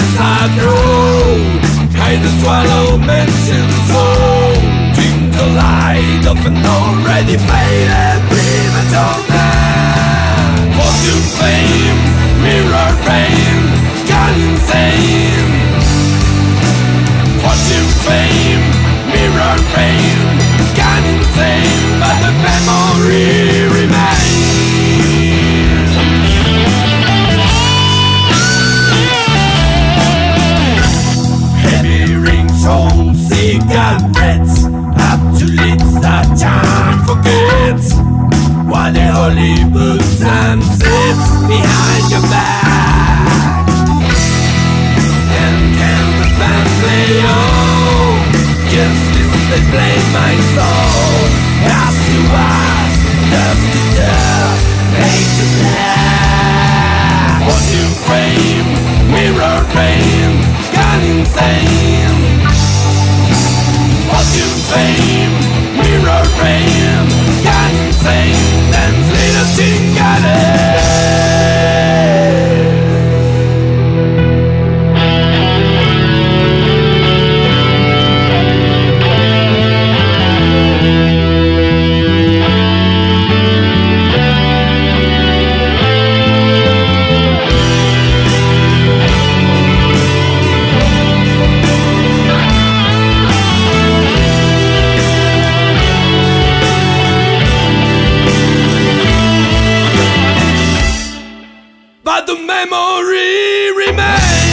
as I grow, hide and swallow mentioned soul. Dream the light of an already faded premature man. Fortune, fame, mirror fame, gone insane. Fortune, fame, mirror fame, gone insane, but the memory remains. Heavy rings home, cigarettes, up to lips that can't forget. While the holy books and sits behind your back. And can the band play on? Yes, listen, they play my soul. As to us, dust to dust, fade to black. Fortune, fame, mirror fame, gone insane. Fortune, fame, mirror fame, gone insane. Dance little chingale. But the memory remains.